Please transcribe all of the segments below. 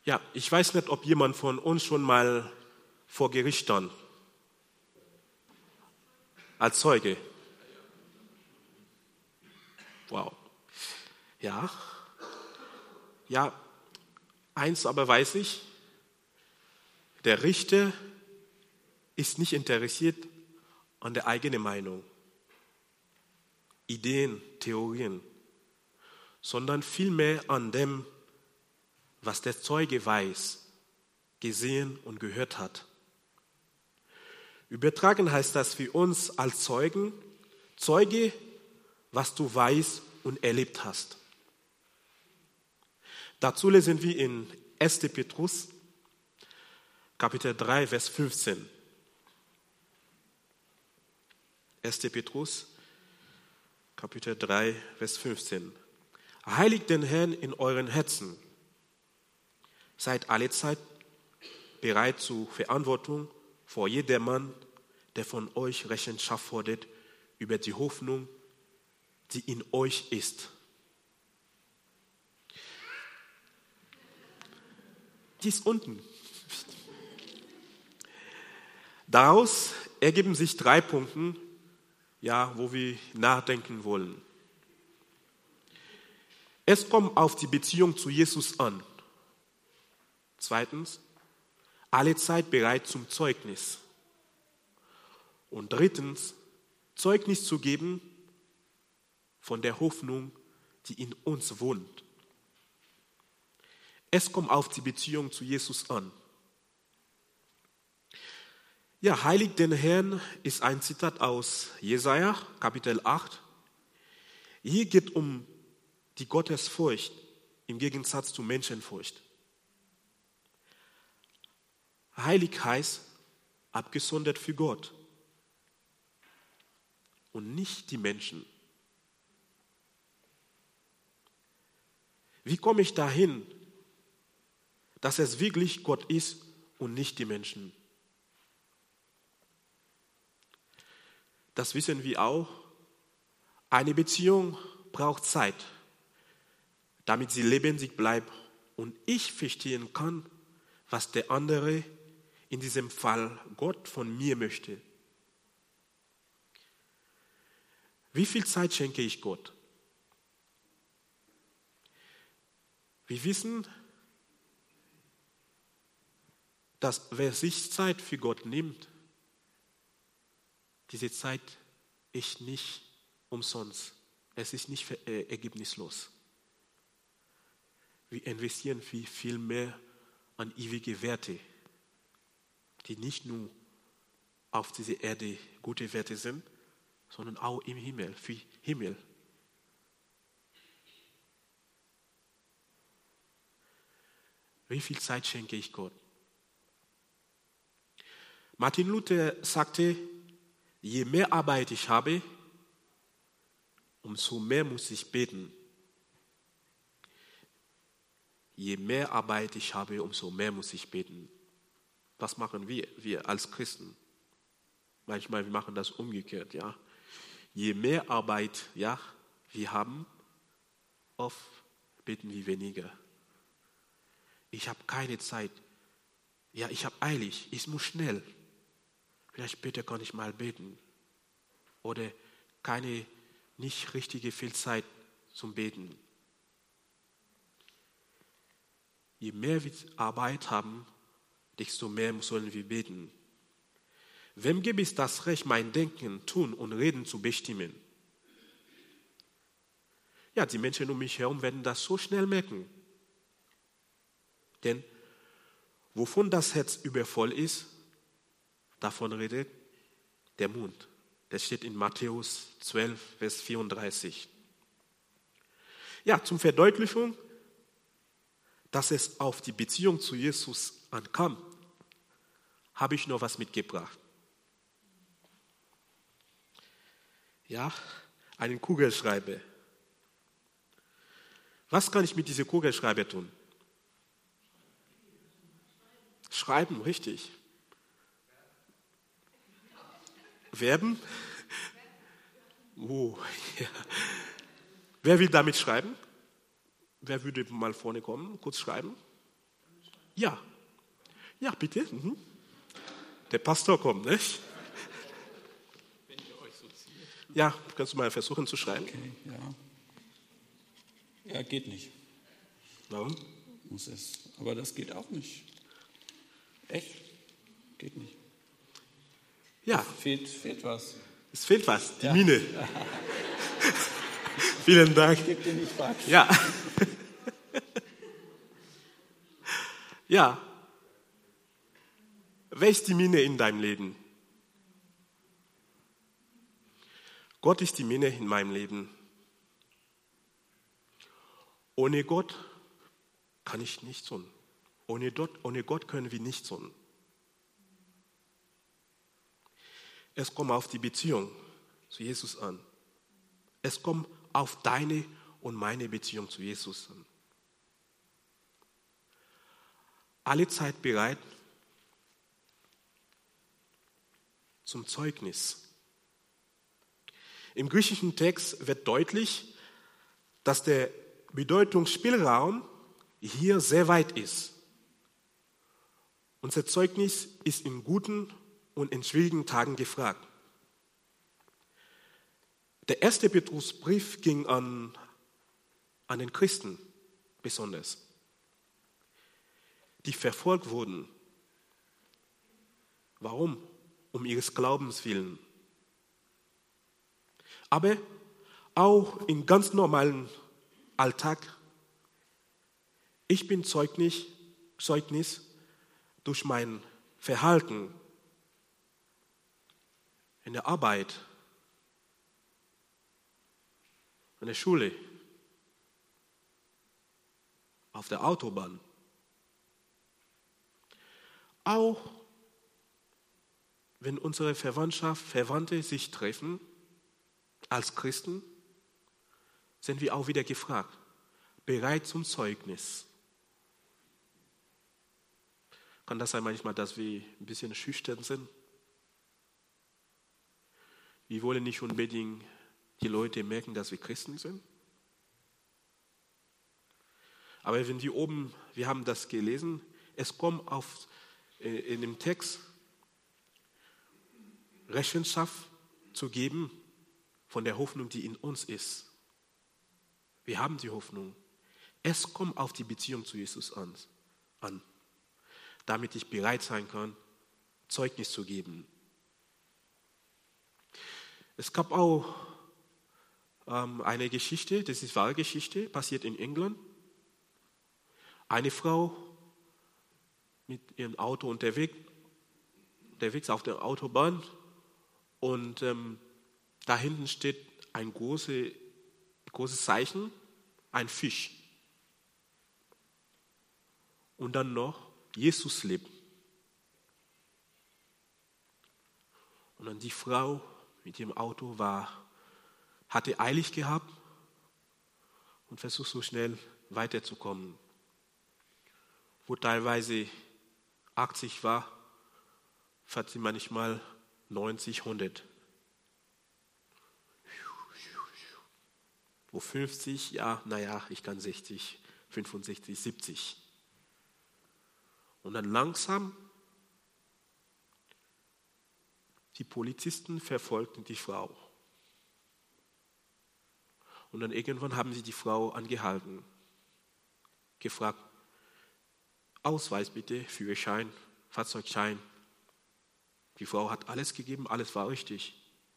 Ja, ich weiß nicht, ob jemand von uns schon mal vor Gericht stand. Als Zeuge. Wow. Ja. Ja, eins aber weiß ich, der Richter ist nicht interessiert an der eigenen Meinung, Ideen, Theorien, sondern vielmehr an dem, was der Zeuge weiß, gesehen und gehört hat. Übertragen heißt das für uns als Zeugen, Zeuge, was du weißt und erlebt hast. Dazu lesen wir in 1. Petrus, Kapitel 3, Vers 15. 1. Petrus, Kapitel 3, Vers 15. Heiligt den Herrn in euren Herzen. Seid alle Zeit bereit zur Verantwortung vor jedermann, der von euch Rechenschaft fordert über die Hoffnung, die in euch ist. Die ist unten. Daraus ergeben sich 3 Punkte, wo wir nachdenken wollen. Es kommt auf die Beziehung zu Jesus an. 2. Alle Zeit bereit zum Zeugnis. Und 3. Zeugnis zu geben von der Hoffnung, die in uns wohnt. Es kommt auf die Beziehung zu Jesus an. Ja, heiligt den Herrn ist ein Zitat aus Jesaja, Kapitel 8. Hier geht es um die Gottesfurcht im Gegensatz zur Menschenfurcht. Heilig heißt abgesondert für Gott und nicht die Menschen. Wie komme ich dahin, dass es wirklich Gott ist und nicht die Menschen? Das wissen wir auch. Eine Beziehung braucht Zeit, damit sie lebendig bleibt und ich verstehen kann, was der andere, in diesem Fall Gott, von mir möchte. Wie viel Zeit schenke ich Gott? Wir wissen, dass wer sich Zeit für Gott nimmt, diese Zeit ist nicht umsonst. Es ist nicht ergebnislos. Wir investieren viel mehr an ewige Werte, die nicht nur auf dieser Erde gute Werte sind, sondern auch im Himmel, für Himmel. Wie viel Zeit schenke ich Gott? Martin Luther sagte, je mehr Arbeit ich habe, umso mehr muss ich beten. Je mehr Arbeit ich habe, umso mehr muss ich beten. Was machen wir als Christen? Manchmal wir machen das umgekehrt, ja. Je mehr Arbeit, wir haben, oft beten wir weniger. Ich habe keine Zeit. Ja, ich habe eilig, ich muss schnell. Vielleicht später kann ich mal beten. Oder keine nicht richtige viel Zeit zum Beten. Je mehr wir Arbeit haben, desto mehr sollen wir beten. Wem gebe ich das Recht, mein Denken, Tun und Reden zu bestimmen? Ja, die Menschen um mich herum werden das so schnell merken. Denn wovon das Herz übervoll ist, davon redet der Mund. Das steht in Matthäus 12, Vers 34. Ja, zum Verdeutlichung, dass es auf die Beziehung zu Jesus ankam, habe ich noch was mitgebracht. Ja, einen Kugelschreiber. Was kann ich mit diesem Kugelschreiber tun? Schreiben, richtig. Verben? Oh, ja. Wer will damit schreiben? Wer würde mal vorne kommen, kurz schreiben? Ja. Ja, bitte. Mhm. Der Pastor kommt, nicht? Wenn ihr euch so zieht. Ja, kannst du mal versuchen zu schreiben? Okay, ja. Ja, geht nicht. Warum? Muss es. Aber das geht auch nicht. Echt? Geht nicht. Ja, Fehlt was. es fehlt was, die Ja. Mine. Vielen Dank. Gib dir nicht falsch. Ja. Ja. Wer ist die Mine in deinem Leben? Gott ist die Mine in meinem Leben. Ohne Gott kann ich nicht tun. Ohne Gott können wir nicht tun. Es kommt auf die Beziehung zu Jesus an. Es kommt auf deine und meine Beziehung zu Jesus an. Alle Zeit bereit zum Zeugnis. Im griechischen Text wird deutlich, dass der Bedeutungsspielraum hier sehr weit ist. Unser Zeugnis ist in guten und in schwierigen Tagen gefragt. Der erste Petrusbrief ging an den Christen besonders, die verfolgt wurden. Warum? Um ihres Glaubens willen. Aber auch im ganz normalen Alltag, ich bin Zeugnis durch mein Verhalten in der Arbeit, in der Schule, auf der Autobahn. Auch wenn unsere Verwandte sich treffen als Christen, sind wir auch wieder gefragt, bereit zum Zeugnis. Kann das sein manchmal, dass wir ein bisschen schüchtern sind? Wir wollen nicht unbedingt die Leute merken, dass wir Christen sind. Aber wenn wir haben das gelesen, es kommt in dem Text Rechenschaft zu geben von der Hoffnung, die in uns ist. Wir haben die Hoffnung. Es kommt auf die Beziehung zu Jesus an, damit ich bereit sein kann, Zeugnis zu geben. Es gab auch eine Geschichte, das ist wahre Geschichte, passiert in England. Eine Frau mit ihrem Auto unterwegs auf der Autobahn und da hinten steht ein großes Zeichen, ein Fisch. Und dann noch, Jesus lebt. Und dann die Frau mit dem Auto hatte eilig gehabt und versucht so schnell weiterzukommen. Wo teilweise 80 war, fährt sie manchmal 90, 100. Wo 50, ja, naja, ich kann 60, 65, 70. Und dann langsam, die Polizisten verfolgten die Frau. Und dann irgendwann haben sie die Frau angehalten, gefragt, Ausweis bitte, Führerschein, Fahrzeugschein. Die Frau hat alles gegeben, alles war richtig.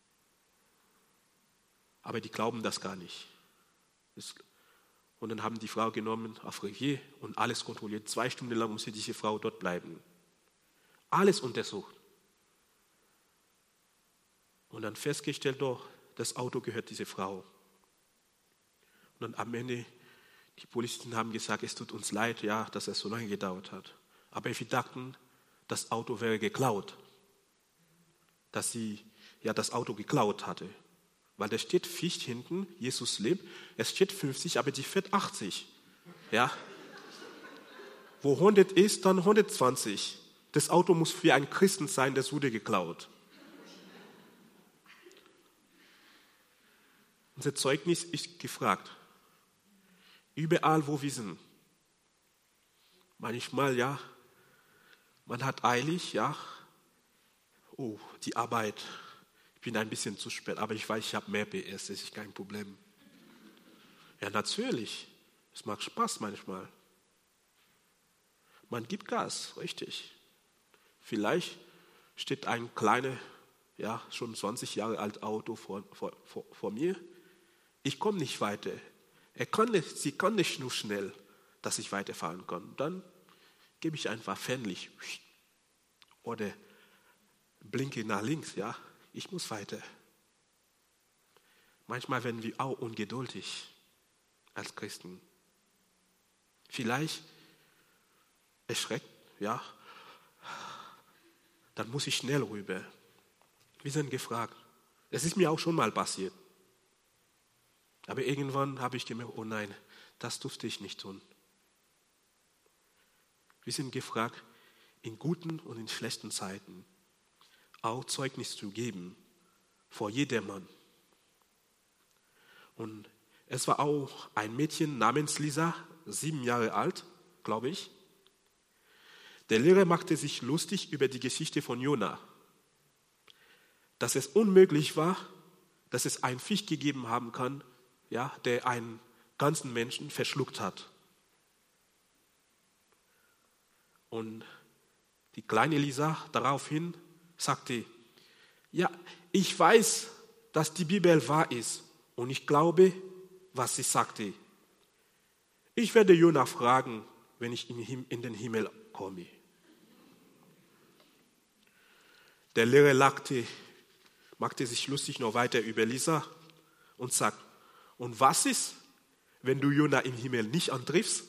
Aber die glauben das gar nicht. Und dann haben die Frau genommen auf Revier und alles kontrolliert. 2 Stunden lang musste diese Frau dort bleiben. Alles untersucht. Und dann festgestellt, doch, das Auto gehört dieser Frau. Und dann am Ende, die Polizisten haben gesagt, es tut uns leid, ja, dass es so lange gedauert hat. Aber wir dachten, das Auto wäre geklaut. Dass sie das Auto geklaut hatte. Weil da steht Fisch hinten, Jesus lebt, es steht 50, aber die fährt 80. Ja. Wo 100 ist, dann 120. Das Auto muss für einen Christen sein, das wurde geklaut. Unser Zeugnis ist gefragt. Überall, wo wir sind. Manchmal, ja, Man hat eilig, ja. Oh, die Arbeit. Ich bin ein bisschen zu spät, aber ich weiß, ich habe mehr PS, das ist kein Problem. Ja, natürlich. Es macht Spaß manchmal. Man gibt Gas, richtig. Vielleicht steht ein kleines, ja, schon 20 Jahre alt Auto vor mir. Ich komme nicht weiter. Sie kann nicht nur schnell, dass ich weiterfahren kann. Dann gebe ich einfach Fernlicht oder blinke nach links, ja. Ich muss weiter. Manchmal werden wir auch ungeduldig als Christen. Vielleicht erschreckt, ja. Dann muss ich schnell rüber. Wir sind gefragt. Es ist mir auch schon mal passiert. Aber irgendwann habe ich gemerkt, oh nein, das durfte ich nicht tun. Wir sind gefragt, in guten und in schlechten Zeiten auch Zeugnis zu geben vor jedermann. Und es war auch ein Mädchen namens Lisa, 7 Jahre alt, glaube ich. Der Lehrer machte sich lustig über die Geschichte von Jona, dass es unmöglich war, dass es einen Fisch gegeben haben kann, ja, der einen ganzen Menschen verschluckt hat. Und die kleine Lisa daraufhin sagte, ja, ich weiß, dass die Bibel wahr ist und ich glaube, was sie sagte. Ich werde Jona fragen, wenn ich in den Himmel komme. Der Lehrer lachte, machte sich lustig noch weiter über Lisa und sagt, und was ist, wenn du Jona im Himmel nicht antriffst?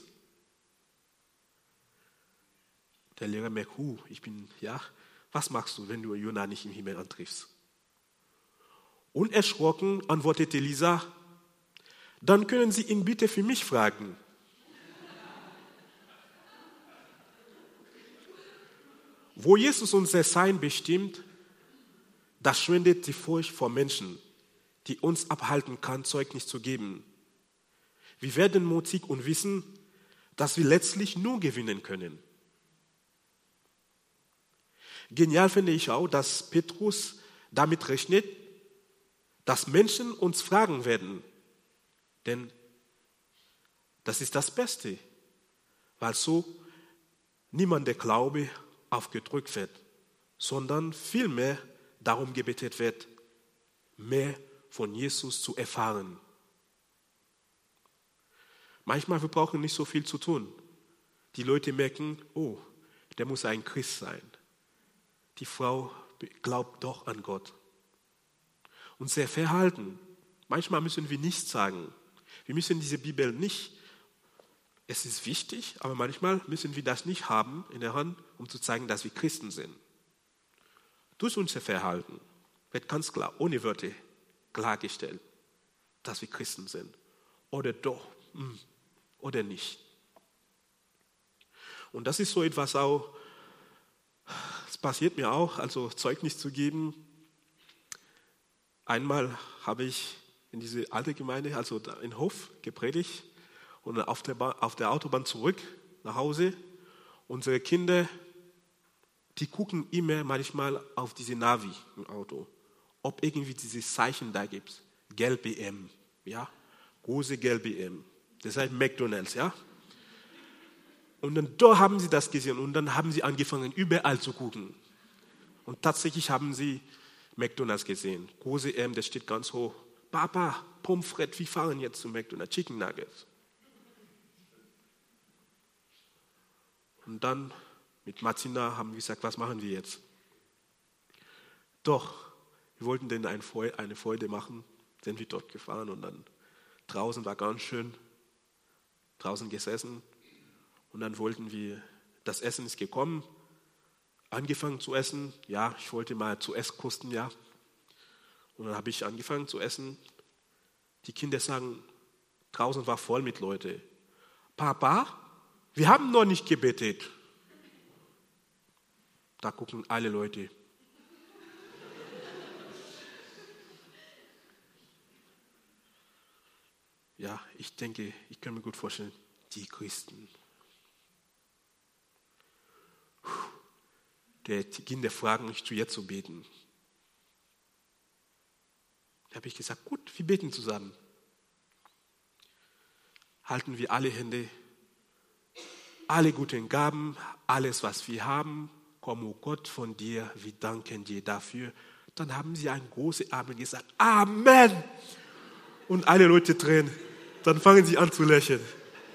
Der Lehrer merkt, was machst du, wenn du Jona nicht im Himmel antriffst? Unerschrocken antwortete Lisa, dann können Sie ihn bitte für mich fragen. Wo Jesus unser Sein bestimmt, da schwindet die Furcht vor Menschen, die uns abhalten kann, Zeugnis zu geben. Wir werden mutig und wissen, dass wir letztlich nur gewinnen können. Genial finde ich auch, dass Petrus damit rechnet, dass Menschen uns fragen werden. Denn das ist das Beste, weil so niemand der Glaube aufgedrückt wird, sondern vielmehr darum gebetet wird, mehr von Jesus zu erfahren. Manchmal wir brauchen nicht so viel zu tun. Die Leute merken, oh, der muss ein Christ sein. Die Frau glaubt doch an Gott. Unser Verhalten, manchmal müssen wir nichts sagen. Wir müssen diese Bibel nicht, es ist wichtig, aber manchmal müssen wir das nicht haben in der Hand, um zu zeigen, dass wir Christen sind. Durch unser Verhalten wird ganz klar, ohne Wörter, klargestellt, dass wir Christen sind. Oder doch, oder nicht. Und das ist so etwas auch, es passiert mir auch, also Zeugnis zu geben. Einmal habe ich in diese alte Gemeinde, also in Hof, gepredigt und auf der Autobahn zurück nach Hause. Unsere Kinder, die gucken immer manchmal auf diese Navi im Auto, ob irgendwie dieses Zeichen da gibt. Gelbe M, ja, große gelbe M. Das heißt McDonald's, ja. Und dann da haben sie das gesehen und dann haben sie angefangen, überall zu gucken. Und tatsächlich haben sie McDonald's gesehen. Große M, das steht ganz hoch. Papa, Pommes frites, wir fahren jetzt zu McDonald's, Chicken Nuggets. Und dann mit Martina haben wir gesagt, was machen wir jetzt? Doch, wir wollten denen eine Freude machen, sind wir dort gefahren und dann draußen war ganz schön, draußen gesessen und dann wollten wir, das Essen ist gekommen, angefangen zu essen, ja, ich wollte mal zuerst kosten, ja. Und dann habe ich angefangen zu essen. Die Kinder sagen, draußen war voll mit Leuten. Papa, wir haben noch nicht gebetet. Da gucken alle Leute. Ja, ich denke, ich kann mir gut vorstellen, die Christen. der Kinder fragen, mich zu ihr zu beten. Da habe ich gesagt, gut, wir beten zusammen. Halten wir alle Hände, alle guten Gaben, alles, was wir haben, komm, oh Gott, von dir, wir danken dir dafür. Dann haben sie einen großen Amen gesagt, Amen. Und alle Leute tränen. Dann fangen sie an zu lächeln.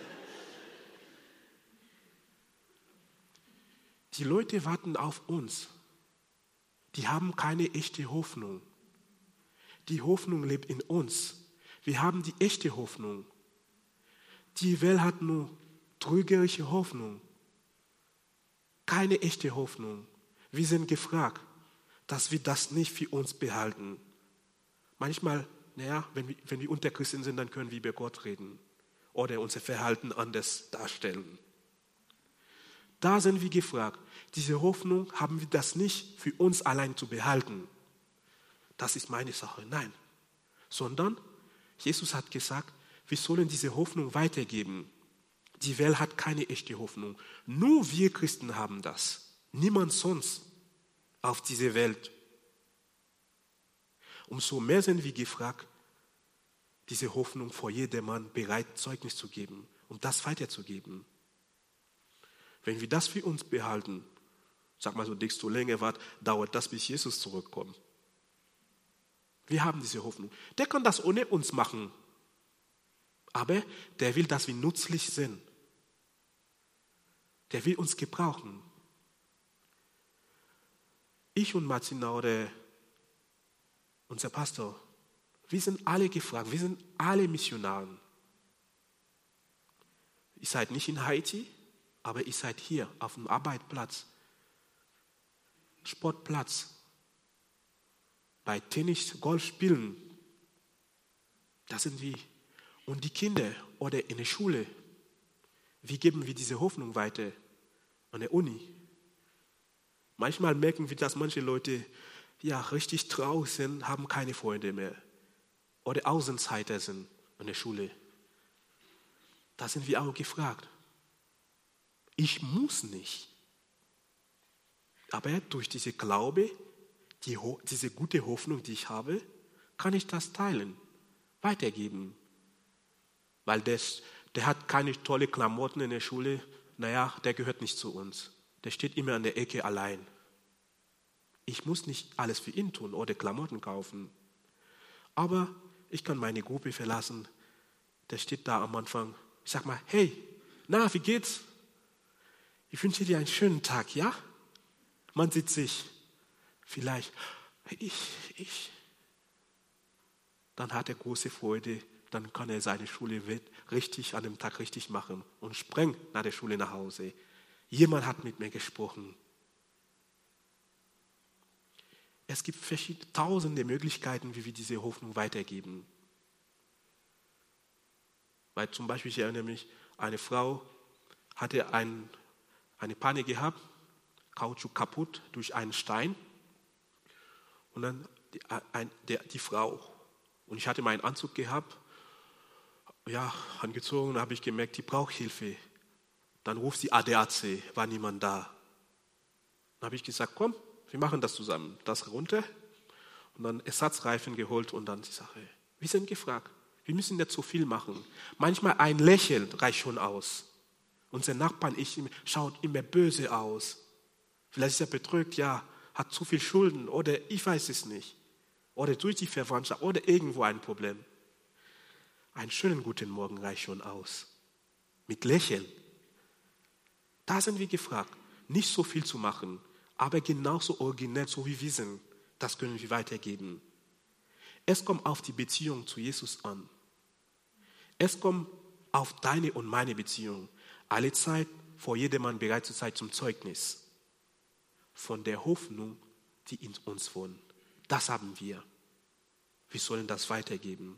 Die Leute warten auf uns. Die haben keine echte Hoffnung. Die Hoffnung lebt in uns. Wir haben die echte Hoffnung. Die Welt hat nur trügerische Hoffnung. Keine echte Hoffnung. Wir sind gefragt, dass wir das nicht für uns behalten. Manchmal, wenn wir unter Christen sind, dann können wir über Gott reden oder unser Verhalten anders darstellen. Da sind wir gefragt. Diese Hoffnung haben wir das nicht für uns allein zu behalten. Das ist meine Sache. Nein. Sondern Jesus hat gesagt, wir sollen diese Hoffnung weitergeben. Die Welt hat keine echte Hoffnung. Nur wir Christen haben das. Niemand sonst auf dieser Welt. Umso mehr sind wir gefragt, diese Hoffnung vor jedermann bereit, Zeugnis zu geben und das weiterzugeben. Wenn wir das für uns behalten, sag mal so, desto länger dauert das, bis Jesus zurückkommt. Wir haben diese Hoffnung. Der kann das ohne uns machen. Aber der will, dass wir nützlich sind. Der will uns gebrauchen. Ich und Martina oder unser Pastor, wir sind alle gefragt, wir sind alle Missionaren. Ihr seid nicht in Haiti, aber ihr seid hier auf dem Arbeitsplatz, Sportplatz, bei Tennis, Golf spielen. Das sind wir. Und die Kinder oder in der Schule, wie geben wir diese Hoffnung weiter? An der Uni. Manchmal merken wir, dass manche Leute richtig traurig sind, haben keine Freunde mehr. Oder Außenseiter sind an der Schule. Da sind wir auch gefragt. Ich muss nicht. Aber durch diese Glaube, diese gute Hoffnung, die ich habe, kann ich das teilen, weitergeben. Weil der hat keine tolle Klamotten in der Schule, der gehört nicht zu uns. Der steht immer an der Ecke allein. Ich muss nicht alles für ihn tun oder Klamotten kaufen. Aber ich kann meine Gruppe verlassen. Der steht da am Anfang. Ich sag mal, hey, wie geht's? Ich wünsche dir einen schönen Tag, ja? Man sieht sich. Vielleicht, ich. Dann hat er große Freude. Dann kann er seine Schule an dem Tag richtig machen und springt nach der Schule nach Hause. Jemand hat mit mir gesprochen. Es gibt tausende Möglichkeiten, wie wir diese Hoffnung weitergeben. Weil zum Beispiel, ich erinnere mich, eine Frau hatte eine Panne gehabt, Kautschuk kaputt durch einen Stein. Und dann die Frau, und ich hatte meinen Anzug gehabt, angezogen, da habe ich gemerkt, die braucht Hilfe. Dann ruft sie ADAC, war niemand da. Dann habe ich gesagt, komm, wir machen das zusammen. Das runter und dann Ersatzreifen geholt und dann die Sache. Wir sind gefragt. Wir müssen nicht so viel machen. Manchmal ein Lächeln reicht schon aus. Unser Nachbarn schaut immer böse aus. Vielleicht ist er betrügt, hat zu viel Schulden oder ich weiß es nicht. Oder durch die Verwandtschaft oder irgendwo ein Problem. Einen schönen guten Morgen reicht schon aus. Mit Lächeln. Da sind wir gefragt, nicht so viel zu machen, aber genauso originell, so wie wir sind. Das können wir weitergeben. Es kommt auf die Beziehung zu Jesus an. Es kommt auf deine und meine Beziehung. Alle Zeit, vor jedermann bereit zu sein zum Zeugnis. Von der Hoffnung, die in uns wohnt. Das haben wir. Wir sollen das weitergeben.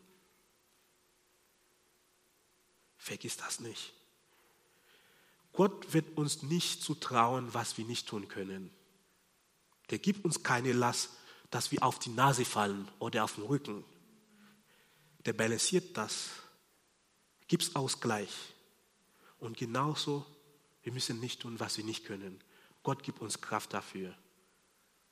Vergiss das nicht. Gott wird uns nicht zutrauen, was wir nicht tun können. Der gibt uns keine Last, dass wir auf die Nase fallen oder auf den Rücken. Der balanciert das, gibt Ausgleich. Und genauso, wir müssen nicht tun, was wir nicht können. Gott gibt uns Kraft dafür.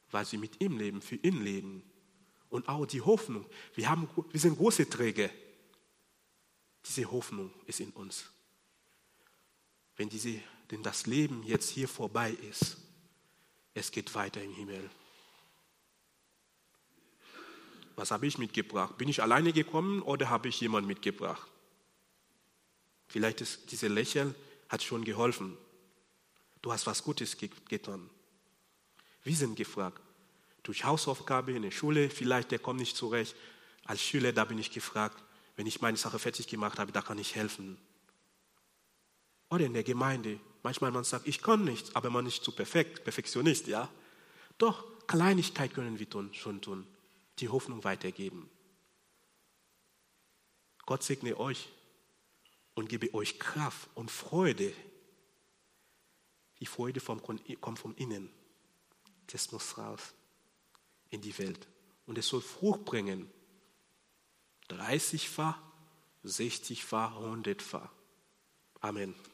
weil sie mit ihm leben, für ihn leben. Und auch die Hoffnung. Wir sind große Träger. Diese Hoffnung ist in uns. Denn das Leben jetzt hier vorbei ist, es geht weiter im Himmel. Was habe ich mitgebracht? Bin ich alleine gekommen oder habe ich jemanden mitgebracht? Vielleicht ist diese Lächeln hat schon geholfen. Du hast was Gutes getan. Wir sind gefragt. Durch Hausaufgabe in der Schule, vielleicht der kommt nicht zurecht. Als Schüler, da bin ich gefragt, wenn ich meine Sache fertig gemacht habe, da kann ich helfen. Oder in der Gemeinde. Manchmal man sagt, ich kann nichts, aber man ist nicht zu Perfektionist, ja? Doch, Kleinigkeit können wir schon tun. Die Hoffnung weitergeben. Gott segne euch und gebe euch Kraft und Freude. Die Freude kommt von innen. Das muss raus in die Welt. Und es soll Frucht bringen. 30-fach, 60-fach, 100-fach. Amen.